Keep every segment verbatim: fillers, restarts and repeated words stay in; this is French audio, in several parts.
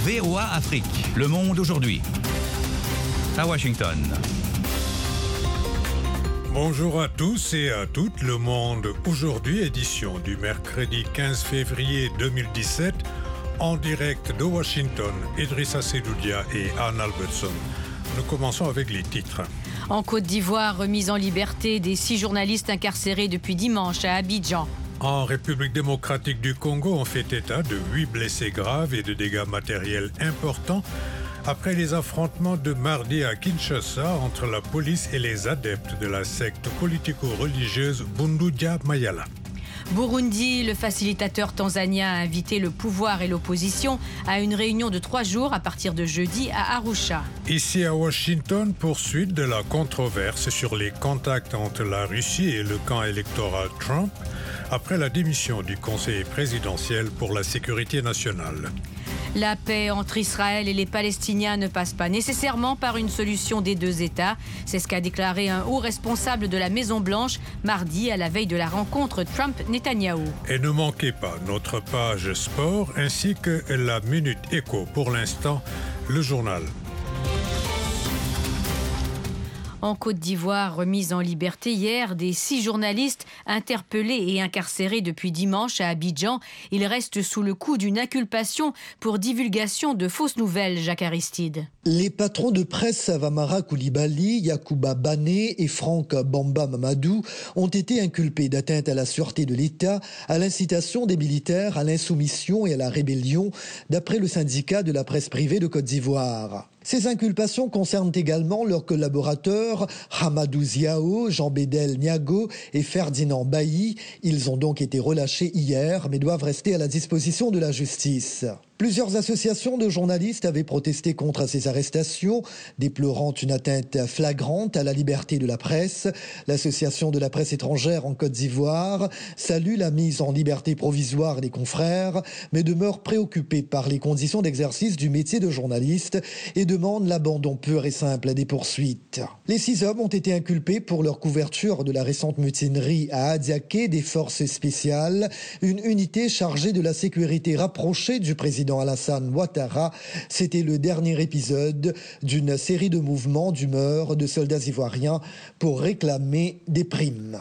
V O A Afrique, le monde aujourd'hui. À Washington. Bonjour à tous et à toutes, le monde aujourd'hui, édition du mercredi quinze février deux mille dix-sept, en direct de Washington, Idrissa Sedoudia et Anne Albertson. Nous commençons avec les titres. En Côte d'Ivoire, remise en liberté des six journalistes incarcérés depuis dimanche à Abidjan. En République démocratique du Congo, on fait état de huit blessés graves et de dégâts matériels importants après les affrontements de mardi à Kinshasa entre la police et les adeptes de la secte politico-religieuse Bundu Dia Mayala. Burundi, le facilitateur tanzanien a invité le pouvoir et l'opposition à une réunion de trois jours à partir de jeudi à Arusha. Ici à Washington, poursuite de la controverse sur les contacts entre la Russie et le camp électoral Trump après la démission du conseiller présidentiel pour la sécurité nationale. La paix entre Israël et les Palestiniens ne passe pas nécessairement par une solution des deux États. C'est ce qu'a déclaré un haut responsable de la Maison-Blanche mardi à la veille de la rencontre Trump-Netanyahou. Et ne manquez pas notre page sport ainsi que la Minute Éco. Pour l'instant, le journal. En Côte d'Ivoire, remise en liberté hier des six journalistes interpellés et incarcérés depuis dimanche à Abidjan. Ils restent sous le coup d'une inculpation pour divulgation de fausses nouvelles, Jacques Aristide. Les patrons de presse Savamara Koulibaly, Yacouba Bané et Franck Bamba Mamadou ont été inculpés d'atteinte à la sûreté de l'État, à l'incitation des militaires à l'insoumission et à la rébellion, d'après le syndicat de la presse privée de Côte d'Ivoire. Ces inculpations concernent également leurs collaborateurs Hamadou Ziao, Jean-Bédel Niago et Ferdinand Bailly. Ils ont donc été relâchés hier, mais doivent rester à la disposition de la justice. Plusieurs associations de journalistes avaient protesté contre ces arrestations, déplorant une atteinte flagrante à la liberté de la presse. L'association de la presse étrangère en Côte d'Ivoire salue la mise en liberté provisoire des confrères, mais demeure préoccupée par les conditions d'exercice du métier de journaliste et demande l'abandon pur et simple des poursuites. Les six hommes ont été inculpés pour leur couverture de la récente mutinerie à Adiaké des forces spéciales, une unité chargée de la sécurité rapprochée du président Alassane Ouattara. C'était le dernier épisode d'une série de mouvements d'humeur de soldats ivoiriens pour réclamer des primes.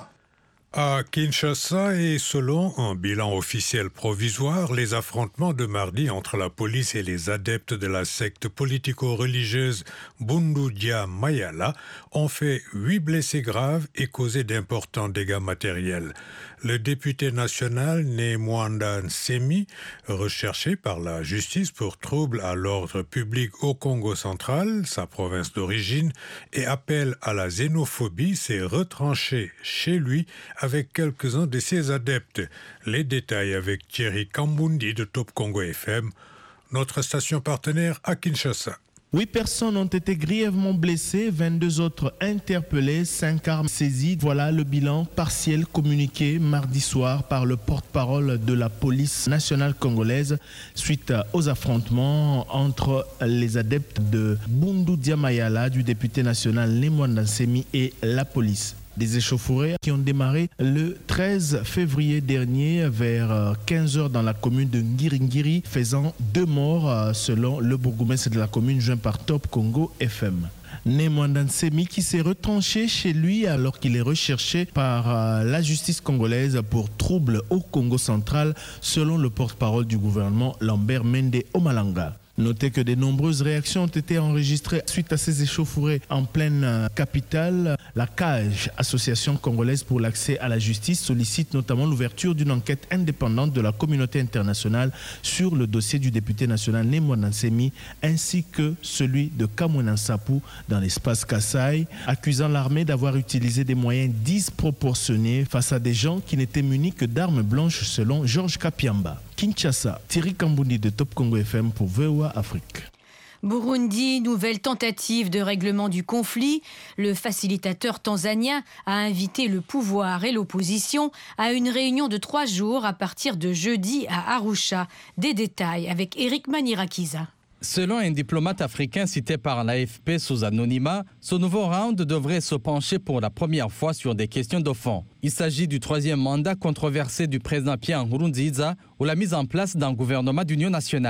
À Kinshasa et selon un bilan officiel provisoire, les affrontements de mardi entre la police et les adeptes de la secte politico-religieuse Bundu Dia Mayala ont fait huit blessés graves et causé d'importants dégâts matériels. Le député national Némwanda Nsemi, recherché par la justice pour troubles à l'ordre public au Congo central, sa province d'origine, et appel à la xénophobie, s'est retranché chez lui avec quelques-uns de ses adeptes. Les détails avec Thierry Kambundi de Top Congo F M, notre station partenaire à Kinshasa. Huit personnes ont été grièvement blessées, vingt-deux autres interpellées, cinq armes saisies. Voilà le bilan partiel communiqué mardi soir par le porte-parole de la police nationale congolaise suite aux affrontements entre les adeptes de Bundu Dia Mayala, du député national Némwanda Nsemi, et la police. Des échauffourées qui ont démarré le treize février dernier vers quinze heures dans la commune de Ngiringiri, faisant deux morts selon le bourgmestre de la commune joint par Top Congo F M. Némwanda Nsemi qui s'est retranché chez lui alors qu'il est recherché par la justice congolaise pour troubles au Congo central selon le porte-parole du gouvernement Lambert Mende Omalanga. Notez que de nombreuses réactions ont été enregistrées suite à ces échauffourées en pleine capitale. La C A G, Association congolaise pour l'accès à la justice, sollicite notamment l'ouverture d'une enquête indépendante de la communauté internationale sur le dossier du député national Némwanda Nsemi ainsi que celui de Kamwena Nsapu dans l'espace Kasaï, accusant l'armée d'avoir utilisé des moyens disproportionnés face à des gens qui n'étaient munis que d'armes blanches selon Georges Kapiamba. Kinshasa, Thierry Kambundi de Top Congo F M pour V O A Afrique. Burundi, nouvelle tentative de règlement du conflit. Le facilitateur tanzanien a invité le pouvoir et l'opposition à une réunion de trois jours à partir de jeudi à Arusha. Des détails avec Eric Manirakiza. Selon un diplomate africain cité par l'A F P sous anonymat, ce nouveau round devrait se pencher pour la première fois sur des questions de fond. Il s'agit du troisième mandat controversé du président Pierre Nkurunziza ou la mise en place d'un gouvernement d'union nationale.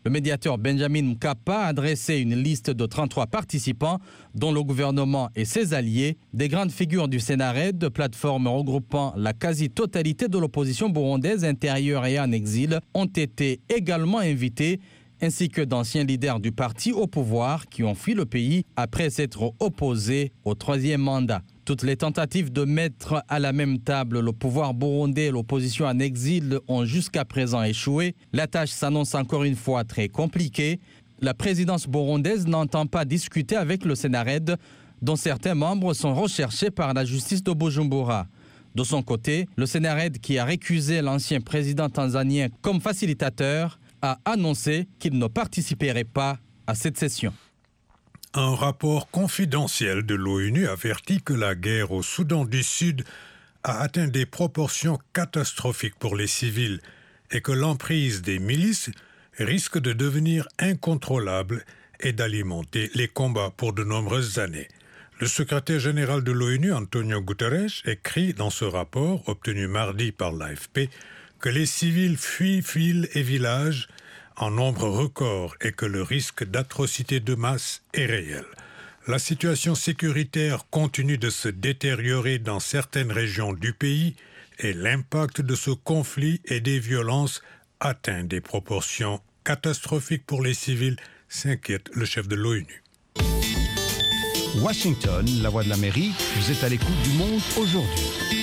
Le médiateur Benjamin Mkapa a dressé une liste de trente-trois participants, dont le gouvernement et ses alliés. Des grandes figures du Sénarède, plateforme regroupant la quasi-totalité de l'opposition burundaise intérieure et en exil, ont été également invités, ainsi que d'anciens leaders du parti au pouvoir qui ont fui le pays après s'être opposés au troisième mandat. Toutes les tentatives de mettre à la même table le pouvoir burundais et l'opposition en exil ont jusqu'à présent échoué. La tâche s'annonce encore une fois très compliquée. La présidence burundaise n'entend pas discuter avec le Sénarède, dont certains membres sont recherchés par la justice de Bujumbura. De son côté, le Sénarède, qui a récusé l'ancien président tanzanien comme facilitateur, a annoncé qu'il ne participerait pas à cette session. Un rapport confidentiel de l'ONU avertit que la guerre au Soudan du Sud a atteint des proportions catastrophiques pour les civils et que l'emprise des milices risque de devenir incontrôlable et d'alimenter les combats pour de nombreuses années. Le secrétaire général de l'ONU, Antonio Guterres, écrit dans ce rapport, obtenu mardi par l'A F P, que les civils fuient villes et villages en nombre record et que le risque d'atrocités de masse est réel. La situation sécuritaire continue de se détériorer dans certaines régions du pays et l'impact de ce conflit et des violences atteint des proportions catastrophiques pour les civils, s'inquiète le chef de l'ONU. Washington, la voix de l'Amérique, vous êtes à l'écoute du Monde aujourd'hui.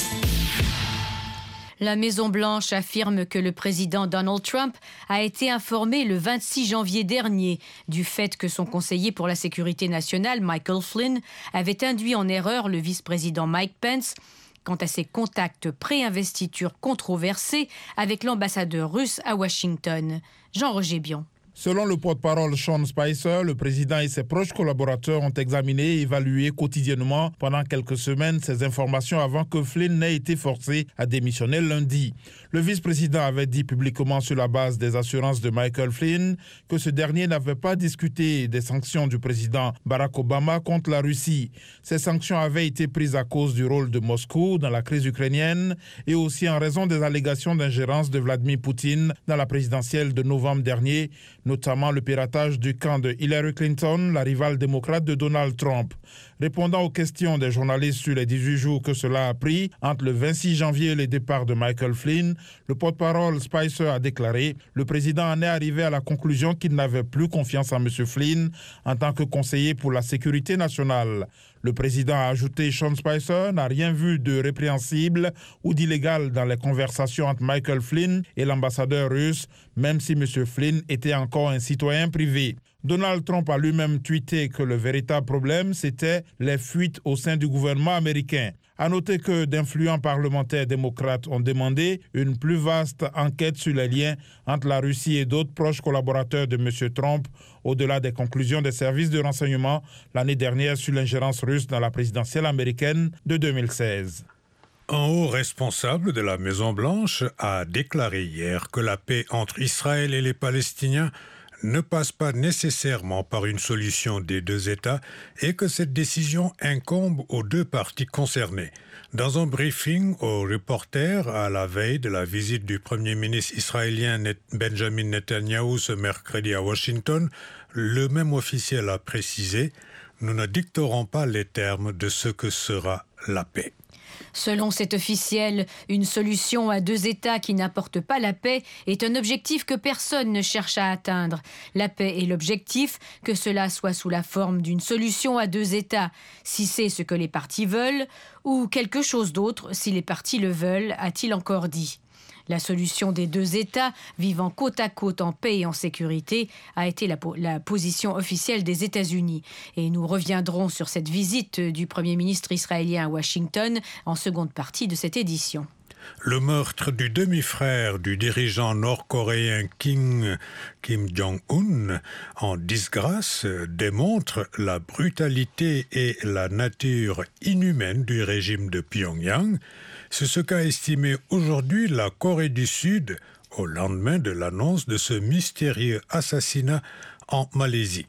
La Maison-Blanche affirme que le président Donald Trump a été informé le vingt-six janvier dernier du fait que son conseiller pour la sécurité nationale, Michael Flynn, avait induit en erreur le vice-président Mike Pence quant à ses contacts pré-investiture controversés avec l'ambassadeur russe à Washington. Jean-Roger Bion. Selon le porte-parole Sean Spicer, le président et ses proches collaborateurs ont examiné et évalué quotidiennement pendant quelques semaines ces informations avant que Flynn n'ait été forcé à démissionner lundi. Le vice-président avait dit publiquement sur la base des assurances de Michael Flynn que ce dernier n'avait pas discuté des sanctions du président Barack Obama contre la Russie. Ces sanctions avaient été prises à cause du rôle de Moscou dans la crise ukrainienne et aussi en raison des allégations d'ingérence de Vladimir Poutine dans la présidentielle de novembre dernier, notamment le piratage du camp de Hillary Clinton, la rivale démocrate de Donald Trump. Répondant aux questions des journalistes sur les dix-huit jours que cela a pris entre le vingt-six janvier et le départ de Michael Flynn, le porte-parole Spicer a déclaré « Le président en est arrivé à la conclusion qu'il n'avait plus confiance en M. Flynn en tant que conseiller pour la sécurité nationale. » Le président a ajouté, Sean Spicer n'a rien vu de répréhensible ou d'illégal dans les conversations entre Michael Flynn et l'ambassadeur russe, même si M. Flynn était encore un citoyen privé. Donald Trump a lui-même tweeté que le véritable problème, c'était les fuites au sein du gouvernement américain. À noter que d'influents parlementaires démocrates ont demandé une plus vaste enquête sur les liens entre la Russie et d'autres proches collaborateurs de M. Trump, au-delà des conclusions des services de renseignement l'année dernière sur l'ingérence russe dans la présidentielle américaine de deux mille seize. Un haut responsable de la Maison-Blanche a déclaré hier que la paix entre Israël et les Palestiniens ne passe pas nécessairement par une solution des deux États et que cette décision incombe aux deux parties concernées. Dans un briefing aux reporters à la veille de la visite du Premier ministre israélien Benjamin Netanyahou ce mercredi à Washington, le même officiel a précisé « Nous ne dicterons pas les termes de ce que sera la paix ». Selon cet officiel, une solution à deux États qui n'apporte pas la paix est un objectif que personne ne cherche à atteindre. La paix est l'objectif, que cela soit sous la forme d'une solution à deux États, si c'est ce que les parties veulent, ou quelque chose d'autre, si les parties le veulent, a-t-il encore dit. La solution des deux États, vivant côte à côte en paix et en sécurité, a été la, po- la position officielle des États-Unis. Et nous reviendrons sur cette visite du Premier ministre israélien à Washington en seconde partie de cette édition. Le meurtre du demi-frère du dirigeant nord-coréen Kim, Kim Jong-un en disgrâce démontre la brutalité et la nature inhumaine du régime de Pyongyang. C'est ce qu'a estimé aujourd'hui la Corée du Sud au lendemain de l'annonce de ce mystérieux assassinat en Malaisie.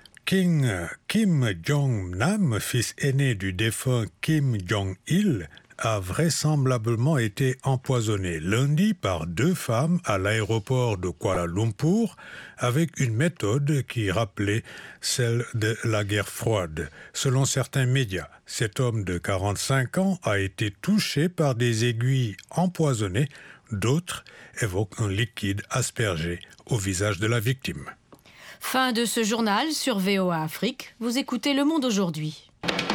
King, Kim Jong-nam, fils aîné du défunt Kim Jong-il, a vraisemblablement été empoisonné lundi par deux femmes à l'aéroport de Kuala Lumpur avec une méthode qui rappelait celle de la guerre froide. Selon certains médias, cet homme de quarante-cinq ans a été touché par des aiguilles empoisonnées. D'autres évoquent un liquide aspergé au visage de la victime. Fin de ce journal sur V O A Afrique. Vous écoutez Le Monde aujourd'hui.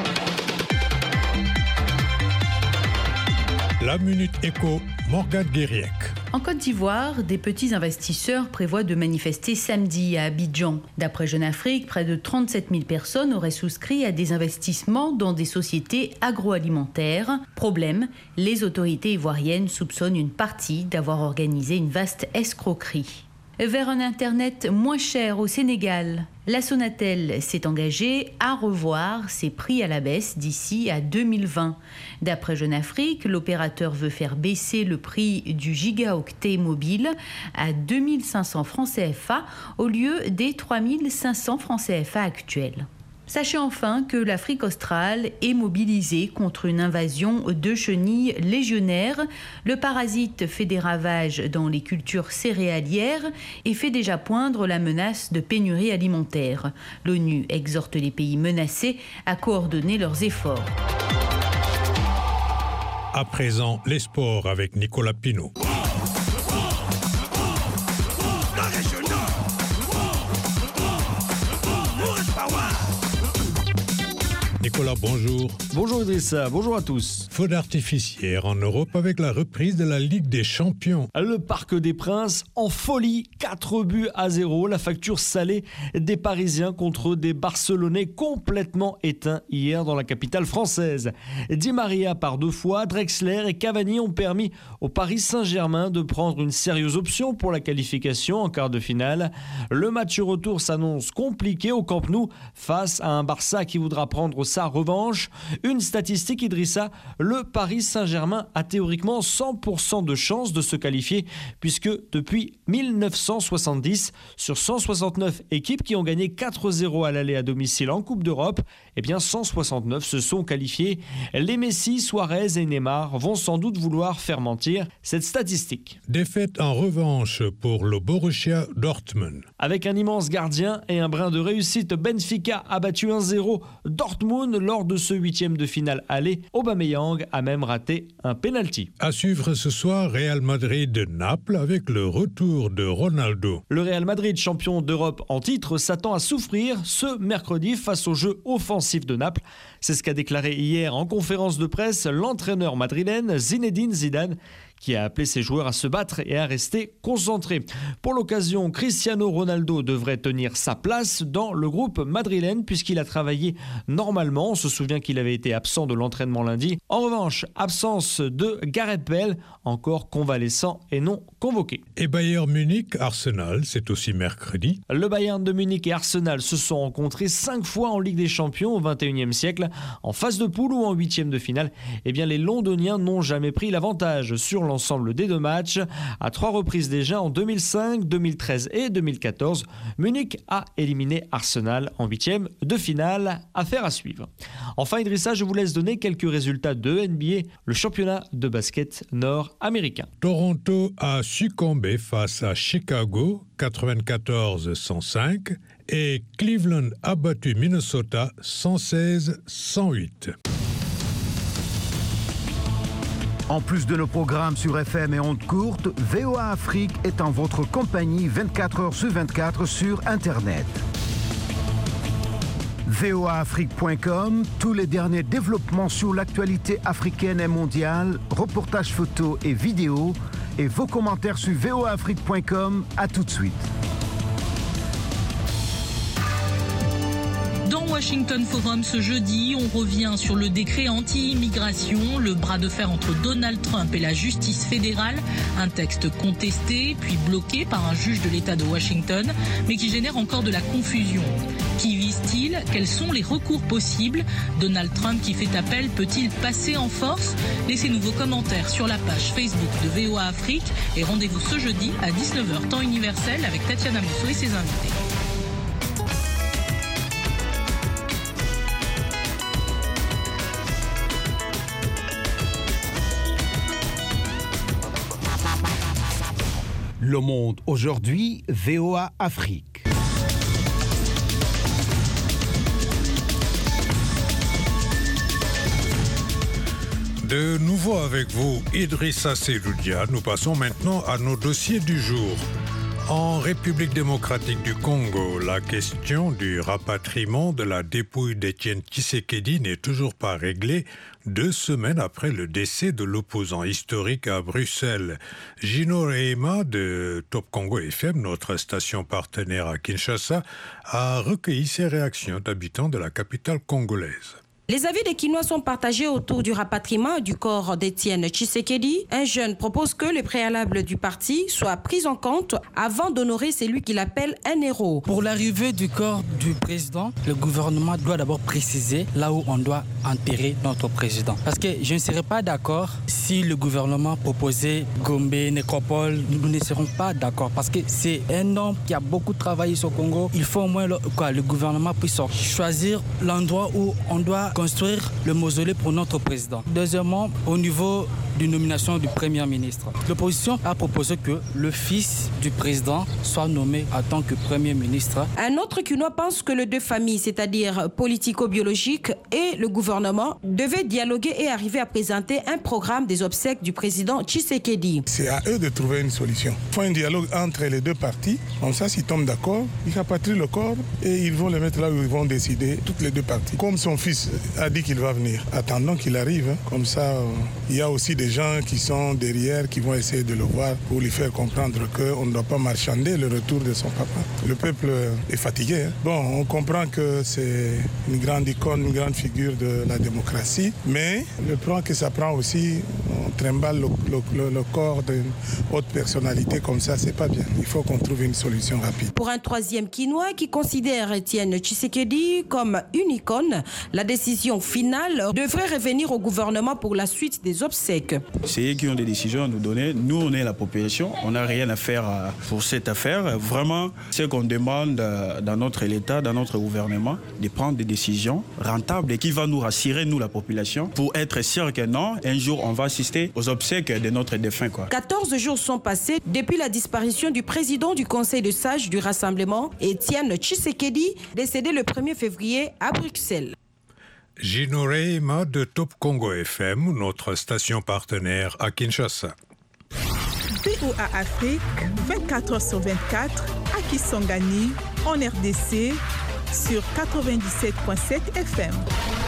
La Minute Éco, Morgane Guériec. En Côte d'Ivoire, des petits investisseurs prévoient de manifester samedi à Abidjan. D'après Jeune Afrique, près de trente-sept mille personnes auraient souscrit à des investissements dans des sociétés agroalimentaires. Problème, les autorités ivoiriennes soupçonnent une partie d'avoir organisé une vaste escroquerie. Vers un Internet moins cher au Sénégal, la Sonatel s'est engagée à revoir ses prix à la baisse d'ici à deux mille vingt. D'après Jeune Afrique, l'opérateur veut faire baisser le prix du gigaoctet mobile à deux mille cinq cents francs C F A au lieu des trois mille cinq cents francs C F A actuels. Sachez enfin que l'Afrique australe est mobilisée contre une invasion de chenilles légionnaires. Le parasite fait des ravages dans les cultures céréalières et fait déjà poindre la menace de pénurie alimentaire. L'ONU exhorte les pays menacés à coordonner leurs efforts. À présent, les sports avec Nicolas Pinault. Nicolas, bonjour. Bonjour Idrissa, bonjour à tous. Feu d'artifice hier en Europe avec la reprise de la Ligue des Champions. Le Parc des Princes en folie, quatre buts à zéro. La facture salée des Parisiens contre des Barcelonais complètement éteints hier dans la capitale française. Di Maria par deux fois, Drexler et Cavani ont permis au Paris Saint-Germain de prendre une sérieuse option pour la qualification en quart de finale. Le match retour s'annonce compliqué au Camp Nou face à un Barça qui voudra prendre sa revanche. Une statistique, Idrissa, le Paris Saint-Germain a théoriquement cent pour cent de chances de se qualifier puisque depuis mille neuf cent soixante-dix, sur cent soixante-neuf équipes qui ont gagné quatre zéro à l'aller à domicile en Coupe d'Europe, eh bien cent soixante-neuf se sont qualifiés. Les Messi, Suarez et Neymar vont sans doute vouloir faire mentir cette statistique. Défaite en revanche pour le Borussia Dortmund. Avec un immense gardien et un brin de réussite, Benfica a battu un zéro Dortmund lors de ce huitième de finale aller. Aubameyang a même raté un penalty. À suivre ce soir, Real Madrid-Naples avec le retour de Ronaldo. Le Real Madrid, champion d'Europe en titre, s'attend à souffrir ce mercredi face au jeu offensif de Naples. C'est ce qu'a déclaré hier en conférence de presse l'entraîneur madrilène Zinedine Zidane, qui a appelé ses joueurs à se battre et à rester concentrés. Pour l'occasion, Cristiano Ronaldo devrait tenir sa place dans le groupe madrilène puisqu'il a travaillé normalement. On se souvient qu'il avait été absent de l'entraînement lundi. En revanche, absence de Gareth Bale, encore convalescent et non convoqué. Et Bayern Munich, Arsenal, c'est aussi mercredi. Le Bayern de Munich et Arsenal se sont rencontrés cinq fois en Ligue des Champions au vingt et unième siècle. En phase de poule ou en huitième de finale, eh bien les Londoniens n'ont jamais pris l'avantage sur l'ensemble des deux matchs. À trois reprises déjà, en deux mille cinq, deux mille treize et deux mille quatorze, Munich a éliminé Arsenal en huitième de finale. Affaire à suivre. Enfin, Idrissa, je vous laisse donner quelques résultats de N B A, le championnat de basket nord-américain. Toronto a succombé face à Chicago, quatre-vingt-quatorze à cent cinq, et Cleveland a battu Minnesota, cent seize à cent huit. En plus de nos programmes sur F M et ondes courtes, V O A Afrique est en votre compagnie vingt-quatre heures sur vingt-quatre sur Internet. V O A Afrique point com, tous les derniers développements sur l'actualité africaine et mondiale, reportages photos et vidéos, et vos commentaires sur V O A Afrique point com. À tout de suite. Dans Washington Forum ce jeudi, on revient sur le décret anti-immigration, le bras de fer entre Donald Trump et la justice fédérale, un texte contesté puis bloqué par un juge de l'État de Washington, mais qui génère encore de la confusion. Qui vise-t-il? Quels sont les recours possibles? Donald Trump qui fait appel peut-il passer en force? Laissez-nous vos commentaires sur la page Facebook de V O A Afrique et rendez-vous ce jeudi à dix-neuf heures temps universel avec Tatiana Mousseau et ses invités. Le Monde aujourd'hui, V O A Afrique. De nouveau avec vous, Idrissa Seloudia. Nous passons maintenant à nos dossiers du jour. En République démocratique du Congo, la question du rapatriement de la dépouille d'Étienne Tshisekedi n'est toujours pas réglée, deux semaines après le décès de l'opposant historique à Bruxelles. Gino Rehema de Top Congo F M, notre station partenaire à Kinshasa, a recueilli ces réactions d'habitants de la capitale congolaise. Les avis des Kinois sont partagés autour du rapatriement du corps d'Étienne Tshisekedi. Un jeune propose que les préalables du parti soient pris en compte avant d'honorer celui qu'il appelle un héros. Pour l'arrivée du corps du président, le gouvernement doit d'abord préciser là où on doit enterrer notre président. Parce que je ne serais pas d'accord si le gouvernement proposait Gombe, Nécropole. Nous ne serons pas d'accord parce que c'est un homme qui a beaucoup travaillé sur le Congo. Il faut au moins le, quoi, le gouvernement puisse choisir l'endroit où on doit construire le mausolée pour notre président. Deuxièmement, au niveau de nomination du Premier ministre, l'opposition a proposé que le fils du président soit nommé en tant que Premier ministre. Un autre Kinois pense que les deux familles, c'est-à-dire politico-biologique et le gouvernement, devaient dialoguer et arriver à présenter un programme des obsèques du président Tshisekedi. C'est à eux de trouver une solution. Il faut un dialogue entre les deux parties. Comme ça, s'ils tombent d'accord, ils rapatrient le corps et ils vont le mettre là où ils vont décider, toutes les deux parties. Comme son fils a dit qu'il va venir. Attendons qu'il arrive. Hein. Comme ça, euh, il y a aussi des gens qui sont derrière, qui vont essayer de le voir pour lui faire comprendre qu'on ne doit pas marchander le retour de son papa. Le peuple est fatigué. Hein. Bon, on comprend que c'est une grande icône, une grande figure de la démocratie, mais le plan que ça prend aussi, on trimballe le, le, le corps d'une haute personnalité comme ça, c'est pas bien. Il faut qu'on trouve une solution rapide. Pour un troisième Kinois qui considère Étienne Tshisekedi comme une icône, la décision finale devrait revenir au gouvernement pour la suite des obsèques. C'est eux qui ont des décisions à nous donner. Nous, on est la population. On n'a rien à faire pour cette affaire. Vraiment, ce qu'on demande dans notre État, dans notre gouvernement, de prendre des décisions rentables et qui vont nous rassurer, nous, la population, pour être sûr que non, un jour, on va assister aux obsèques de notre défunt. Quoi. quatorze jours sont passés depuis la disparition du président du Conseil de sages du Rassemblement, Étienne Tshisekedi, décédé le premier février à Bruxelles. Gino Rehema de Top Congo F M, notre station partenaire à Kinshasa. V O A Afrique, vingt-quatre heures sur vingt-quatre, à Kisangani, en R D C, sur quatre-vingt-dix-sept virgule sept F M.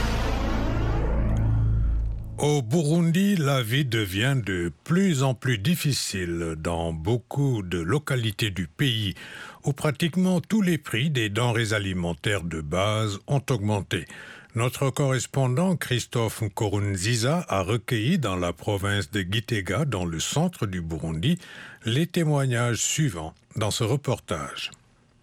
Au Burundi, la vie devient de plus en plus difficile dans beaucoup de localités du pays où pratiquement tous les prix des denrées alimentaires de base ont augmenté. Notre correspondant Christophe Nkurunziza a recueilli dans la province de Gitega, dans le centre du Burundi, les témoignages suivants dans ce reportage.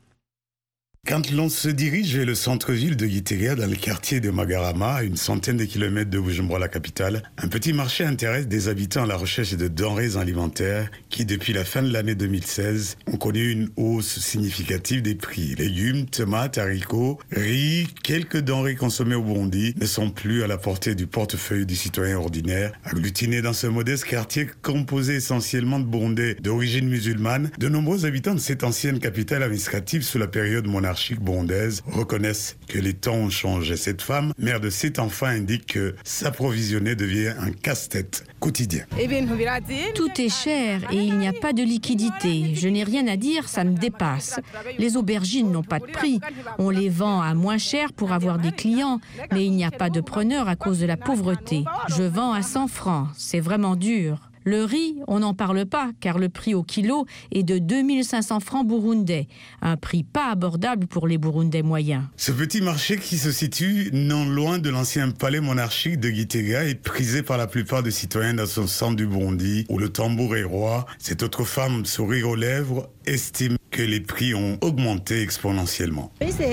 Quand l'on se dirige vers le centre-ville de Gitega, dans le quartier de Magarama, à une centaine de kilomètres de Bujumbura, la capitale, un petit marché intéresse des habitants à la recherche de denrées alimentaires qui, depuis la fin de l'année deux mille seize, ont connu une hausse significative des prix. Légumes, tomates, haricots, riz, quelques denrées consommées au Burundi ne sont plus à la portée du portefeuille du citoyen ordinaire. Agglutinés dans ce modeste quartier composé essentiellement de Burundais d'origine musulmane, de nombreux habitants de cette ancienne capitale administrative sous la période monarchique burundaise reconnaissent que les temps ont changé. Cette femme, mère de sept enfants, indique que s'approvisionner devient un casse-tête quotidien. Tout est cher et il n'y a pas de liquidité. Je n'ai rien à dire, ça me dépasse. Les aubergines n'ont pas de prix. On les vend à moins cher pour avoir des clients, mais il n'y a pas de preneurs à cause de la pauvreté. Je vends à cent francs, c'est vraiment dur. Le riz, on n'en parle pas, car le prix au kilo est de deux mille cinq cents francs burundais. Un prix pas abordable pour les Burundais moyens. Ce petit marché qui se situe non loin de l'ancien palais monarchique de Gitega est prisé par la plupart des citoyens dans son centre du Burundi, où le tambour est roi. Cette autre femme, sourire aux lèvres, estime que les prix ont augmenté exponentiellement.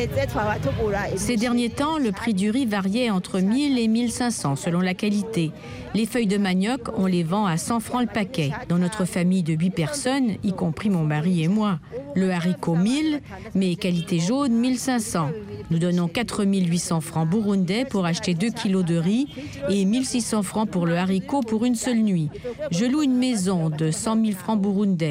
Ces derniers temps, le prix du riz variait entre mille et mille cinq cents selon la qualité. Les feuilles de manioc, on les vend à cent francs le paquet. Dans notre famille de huit personnes, y compris mon mari et moi. Le haricot mille, mais qualité jaune mille cinq cents. Nous donnons quatre mille huit cents francs burundais pour acheter deux kilos de riz et mille six cents francs pour le haricot pour une seule nuit. Je loue une maison de cent mille francs burundais.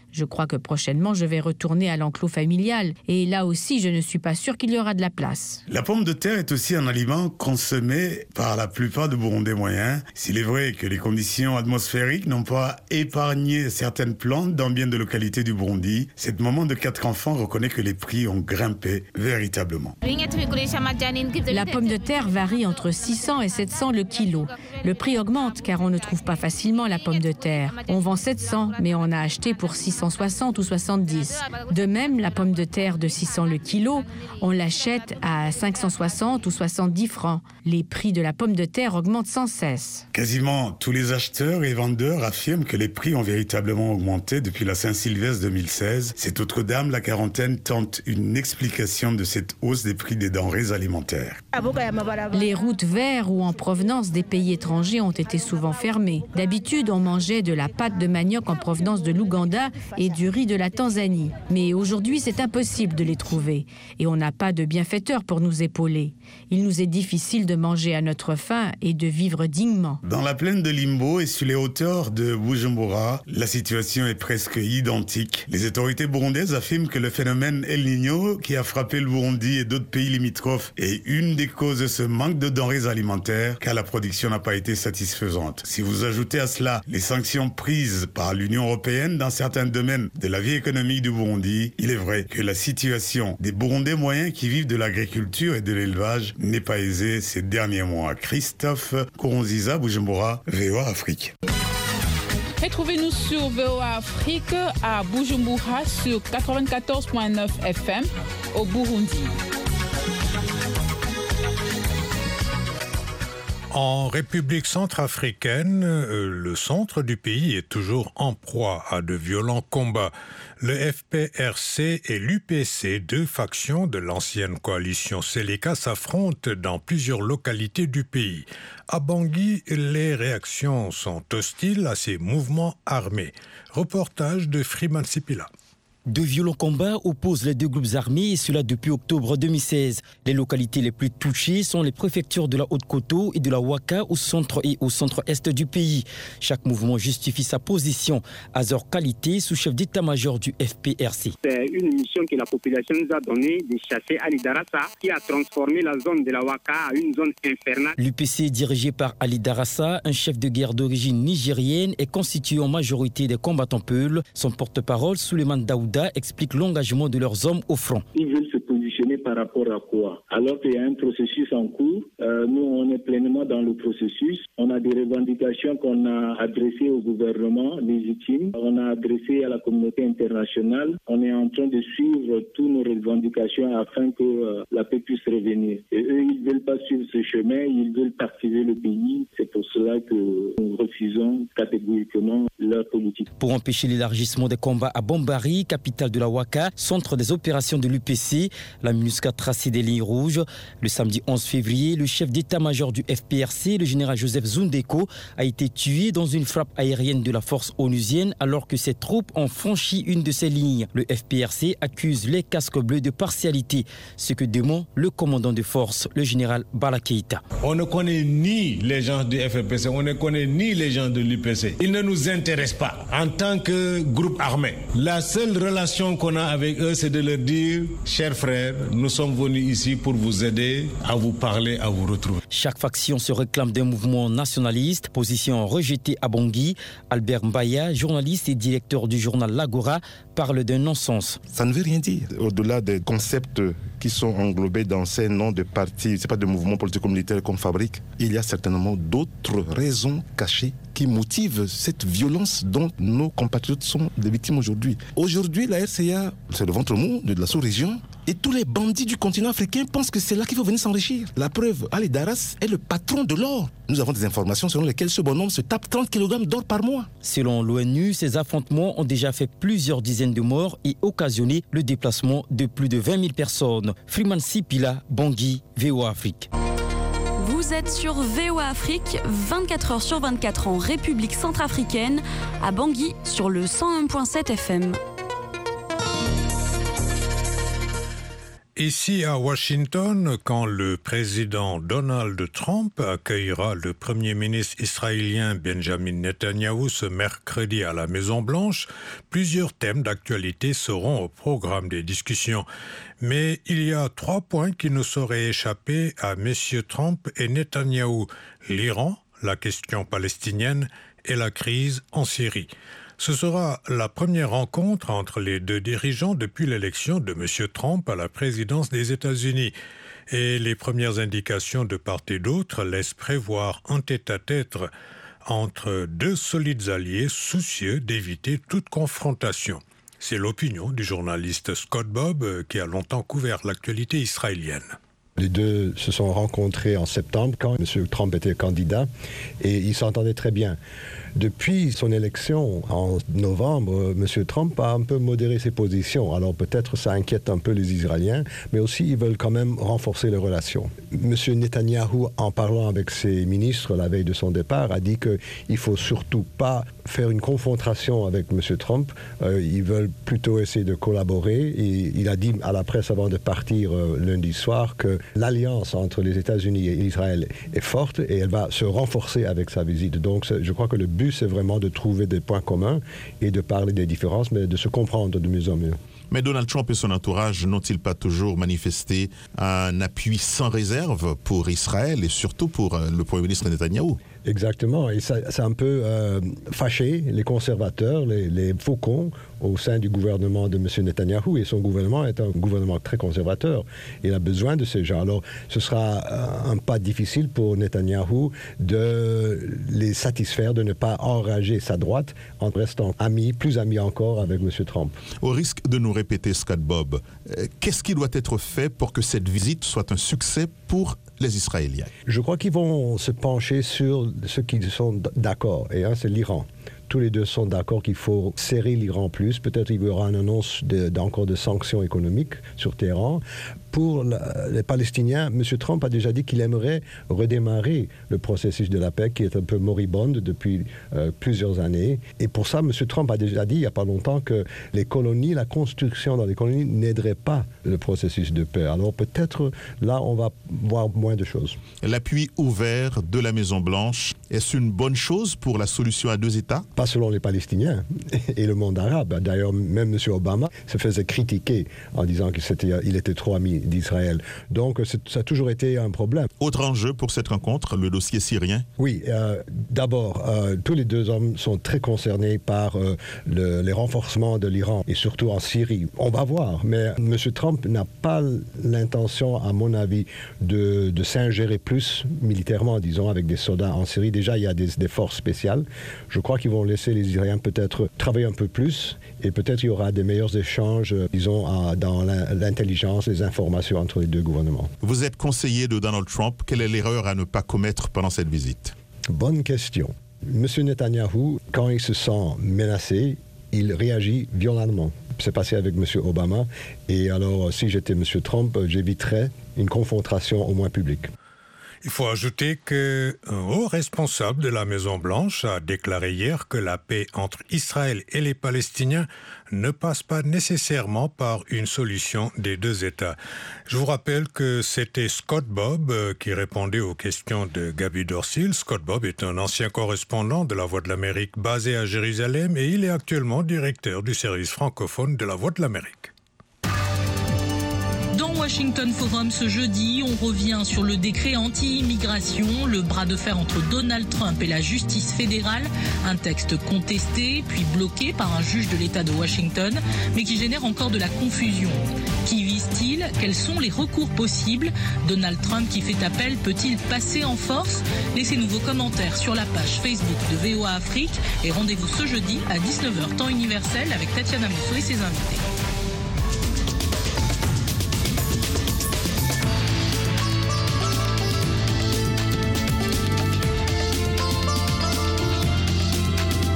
Je crois que prochainement, je vais retourner à l'enclos familial. Et là aussi, je ne suis pas sûre qu'il y aura de la place. La pomme de terre est aussi un aliment consommé par la plupart des Burundais moyens. S'il est vrai que les conditions atmosphériques n'ont pas épargné certaines plantes dans bien de localités du Burundi, cette maman de quatre enfants reconnaît que les prix ont grimpé véritablement. La pomme de terre varie entre six cents et sept cents le kilo. Le prix augmente car on ne trouve pas facilement la pomme de terre. On vend sept cents, mais on a acheté pour six cent soixante ou soixante-dix. De même, la pomme de terre de six cents le kilo, on l'achète à cinq cent soixante ou soixante-dix francs. Les prix de la pomme de terre augmentent sans cesse. Quasiment tous les acheteurs et vendeurs affirment que les prix ont véritablement augmenté depuis la Saint-Sylvestre deux mille seize. Cette autre dame, la quarantaine, tente une explication de cette hausse des prix des denrées alimentaires. Les routes vers ou en provenance des pays étrangers ont été souvent fermées. D'habitude, on mangeait de la pâte de manioc en provenance de l'Ouganda et du riz de la Tanzanie. Mais aujourd'hui, c'est impossible de les trouver. Et on n'a pas de bienfaiteurs pour nous épauler. Il nous est difficile de manger à notre faim et de vivre dignement. Dans la plaine de Limbo et sur les hauteurs de Bujumbura, la situation est presque identique. Les autorités burundaises affirment que le phénomène El Niño, qui a frappé le Burundi et d'autres pays limitrophes, est une des causes de ce manque de denrées alimentaires, car la production n'a pas été satisfaisante. Si vous ajoutez à cela les sanctions prises par l'Union européenne dans certains domaines de la vie économique du Burundi, il est vrai que la situation des Burundais moyens qui vivent de l'agriculture et de l'élevage n'est pas aisée ces derniers mois. Christophe Kouronziza, Bujumbura, V O A Afrique. Retrouvez-nous sur V O A Afrique à Bujumbura sur quatre-vingt-quatorze virgule neuf F M au Burundi. En République centrafricaine, le centre du pays est toujours en proie à de violents combats. Le F P R C et l'U P C, deux factions de l'ancienne coalition Seleka, s'affrontent dans plusieurs localités du pays. À Bangui, les réactions sont hostiles à ces mouvements armés. Reportage de Freeman Sipila. De violents combats opposent les deux groupes armés, et cela depuis octobre deux mille seize. Les localités les plus touchées sont les préfectures de la Haute-Koto et de la Ouaka au centre et au centre-est du pays. Chaque mouvement justifie sa position. Azor Qualité, sous-chef d'état-major du F P R C. C'est une mission que la population nous a donnée de chasser Ali Darassa, qui a transformé la zone de la Ouaka à une zone infernale. L'U P C, dirigé par Ali Darassa, un chef de guerre d'origine nigérienne, est constitué en majorité des combattants Peuls. Son porte-parole, Souleymane Daouda, explique l'engagement de leurs hommes au front. Ils veulent se positionner par rapport à quoi? Alors qu'il y a un processus en cours, euh, nous on est pleinement dans le processus. On a des revendications qu'on a adressées au gouvernement légitime, on a adressé à la communauté internationale. On est en train de suivre toutes nos revendications afin que euh, la paix puisse revenir. Et eux, ils ne veulent pas suivre ce chemin, ils veulent partiser le pays. C'est pour cela que nous refusons catégoriquement leur politique. Pour empêcher l'élargissement des combats à Bambari, capitale de la Ouaka, centre des opérations de l'U P C, la MINUSCA a tracé des lignes rouges. Le samedi onze février, le chef d'état-major du F P R C, le général Joseph Zundeko, a été tué dans une frappe aérienne de la force onusienne alors que ses troupes ont franchi une de ses lignes. Le F P R C accuse les casques bleus de partialité, ce que dément le commandant de force, le général Bala Keïta. On ne connaît ni les gens du F P C, on ne connaît ni les gens de l'U P C. Ils ne nous intéressent pas en tant que groupe armé. La seule relation qu'on a avec eux, c'est de leur dire, chers frères, nous sommes venus ici pour vous aider à vous parler, à vous retrouver. Chaque faction se réclame d'un mouvement nationaliste, position rejetée à Bangui. Albert Mbaya, journaliste et directeur du journal L'Agora, parle d'un non-sens. Ça ne veut rien dire. Au-delà des concepts qui sont englobés dans ces noms de partis, ce n'est pas de mouvements politico-militaires qu'on fabrique, il y a certainement d'autres raisons cachées qui motivent cette violence dont nos compatriotes sont des victimes aujourd'hui. Aujourd'hui, la R C A, c'est le ventre mou de la sous-région, et tous les bandits du continent africain pensent que c'est là qu'il faut venir s'enrichir. La preuve, Ali Darras est le patron de l'or. Nous avons des informations selon lesquelles ce bonhomme se tape trente kilogrammes d'or par mois. Selon l'ONU, ces affrontements ont déjà fait plusieurs dizaines de morts et occasionné le déplacement de plus de vingt mille personnes. Freeman Sipila, Bangui, V O A Afrique. Vous êtes sur V O A Afrique, vingt-quatre heures sur vingt-quatre en République centrafricaine, à Bangui sur le cent un virgule sept F M. Ici à Washington, quand le président Donald Trump accueillera le premier ministre israélien Benjamin Netanyahou ce mercredi à la Maison-Blanche, plusieurs thèmes d'actualité seront au programme des discussions. Mais il y a trois points qui ne sauraient échapper à messieurs Trump et Netanyahou: l'Iran, la question palestinienne et la crise en Syrie. Ce sera la première rencontre entre les deux dirigeants depuis l'élection de M. Trump à la présidence des États-Unis. Et les premières indications de part et d'autre laissent prévoir un tête-à-tête entre deux solides alliés soucieux d'éviter toute confrontation. C'est l'opinion du journaliste Scott Bobb qui a longtemps couvert l'actualité israélienne. Les deux se sont rencontrés en septembre quand M. Trump était candidat et ils s'entendaient très bien. Depuis son élection en novembre, M. Trump a un peu modéré ses positions. Alors peut-être ça inquiète un peu les Israéliens, mais aussi ils veulent quand même renforcer les relations. M. Netanyahou, en parlant avec ses ministres la veille de son départ, a dit qu'il ne faut surtout pas faire une confrontation avec M. Trump. Euh, ils veulent plutôt essayer de collaborer. Et il a dit à la presse avant de partir euh, lundi soir que l'alliance entre les États-Unis et Israël est forte et elle va se renforcer avec sa visite. Donc je crois que le but, c'est vraiment de trouver des points communs et de parler des différences, mais de se comprendre de mieux en mieux. Mais Donald Trump et son entourage n'ont-ils pas toujours manifesté un appui sans réserve pour Israël et surtout pour le Premier ministre Netanyahou? Exactement, et ça, ça a un peu euh, fâché les conservateurs, les, les faucons au sein du gouvernement de M. Netanyahou, et son gouvernement est un gouvernement très conservateur. Il a besoin de ces gens. Alors ce sera un pas difficile pour Netanyahou de les satisfaire, de ne pas enrager sa droite en restant amis, plus amis encore avec M. Trump. Au risque de nous répéter, Scott Bobb, qu'est-ce qui doit être fait pour que cette visite soit un succès pour les Israéliens? Je crois qu'ils vont se pencher sur ceux qui sont d'accord, et un, c'est l'Iran. Tous les deux sont d'accord qu'il faut serrer l'Iran plus. Peut-être il y aura une annonce de, d'encore de sanctions économiques sur Téhéran. Pour la, les Palestiniens, M. Trump a déjà dit qu'il aimerait redémarrer le processus de la paix qui est un peu moribonde depuis euh, plusieurs années. Et pour ça, M. Trump a déjà dit il n'y a pas longtemps que les colonies, la construction dans les colonies n'aiderait pas le processus de paix. Alors peut-être là, on va voir moins de choses. L'appui ouvert de la Maison-Blanche, est-ce une bonne chose pour la solution à deux États? Pas selon les Palestiniens et le monde arabe. D'ailleurs, même M. Obama se faisait critiquer en disant qu'il était, il était trop ami d'Israël. Donc, ça a toujours été un problème. Autre enjeu pour cette rencontre, le dossier syrien? Oui, euh, d'abord, euh, tous les deux hommes sont très concernés par euh, le, les renforcements de l'Iran et surtout en Syrie. On va voir, mais M. Trump n'a pas l'intention, à mon avis, de, de s'ingérer plus militairement, disons, avec des soldats en Syrie. Déjà, il y a des, des forces spéciales. Je crois qu'ils vont laisser les Israéliens peut-être travailler un peu plus et peut-être il y aura des meilleurs échanges, disons, à, dans l'intelligence, les informations entre les deux gouvernements. Vous êtes conseiller de Donald Trump. Quelle est l'erreur à ne pas commettre pendant cette visite? Bonne question. M. Netanyahou, quand il se sent menacé, il réagit violemment. C'est passé avec M. Obama. Et alors, si j'étais M. Trump, j'éviterais une confrontation au moins publique. Il faut ajouter qu'un haut responsable de la Maison-Blanche a déclaré hier que la paix entre Israël et les Palestiniens ne passe pas nécessairement par une solution des deux États. Je vous rappelle que c'était Scott Bobb qui répondait aux questions de Gaby Dorsil. Scott Bobb est un ancien correspondant de La Voix de l'Amérique basé à Jérusalem et il est actuellement directeur du service francophone de La Voix de l'Amérique. Dans Washington Forum ce jeudi, on revient sur le décret anti-immigration, le bras de fer entre Donald Trump et la justice fédérale, un texte contesté puis bloqué par un juge de l'État de Washington, mais qui génère encore de la confusion. Qui vise-t-il? Quels sont les recours possibles? Donald Trump qui fait appel peut-il passer en force? Laissez-nous vos commentaires sur la page Facebook de V O A Afrique et rendez-vous ce jeudi à dix-neuf heures temps universel avec Tatiana Mousseau et ses invités.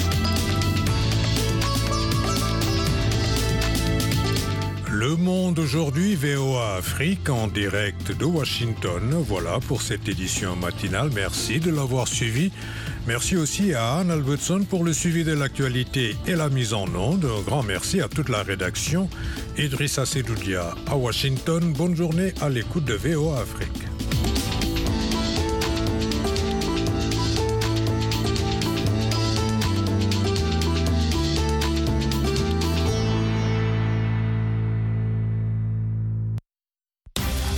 Le monde aujourd'hui. aujourd'hui V O A Afrique en direct de Washington. Voilà pour cette édition matinale. Merci de l'avoir suivi. Merci aussi à Anne Albertson pour le suivi de l'actualité et la mise en onde. Un grand merci à toute la rédaction. Idrissa Sedoudia à Washington. Bonne journée à l'écoute de V O A Afrique.